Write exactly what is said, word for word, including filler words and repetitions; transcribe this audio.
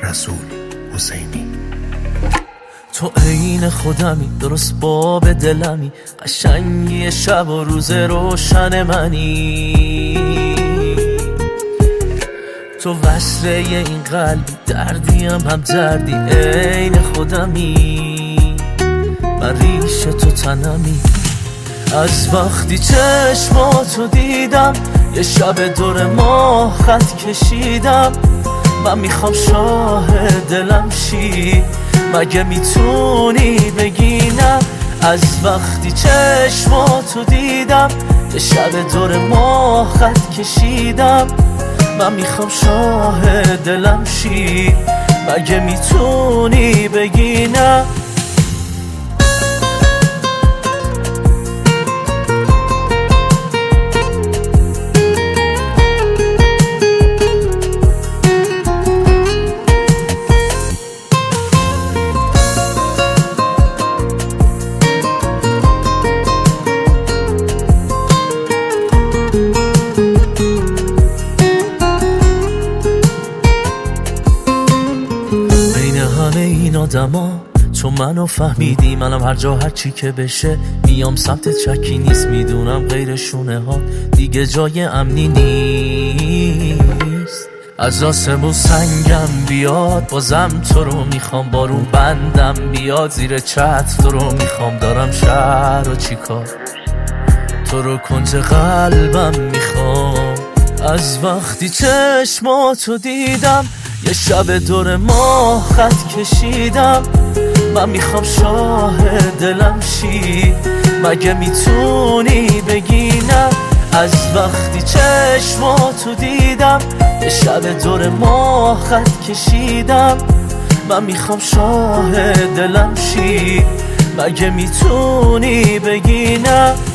رسول حسینی. تو عین خودمی، درست باب دلمی، قشنگی شب و روز روشن منی. تو وصله این قلبی، دردیم هم دردی، عین خودمی، من ریش تو تنمی. از وقتی چشماتو دیدم یه شب دور ماه خط کشیدم. من میخوام شاه دلم شی، مگه میتونی بگی نه؟ از وقتی چشماتو دیدم یه شب دور ماه خط کشیدم. من میخوام شاه دلم شی، مگه میتونی بگی نه؟ این آدما تو منو فهمیدی، منم هر جا هر چی که بشه میام سمت چکی نیست. میدونم غیر شونه ها دیگه جای امنی نیست. از آسمون سنگم بیاد بازم تو رو میخوام، بارون بندم بیاد زیر چتر تو رو میخوام. دارم شهر و چیکار، تو رو کنج قلبم میخوام. از وقتی چشماتو دیدم یه شب دور ماه خط کشیدم. من میخوام شاه دلم شی، مگه میتونی بگی نه؟ از وقتی چشماتو دیدم یه شب دور ماه خط کشیدم. من میخوام شاه دلم شی، مگه میتونی بگی نه؟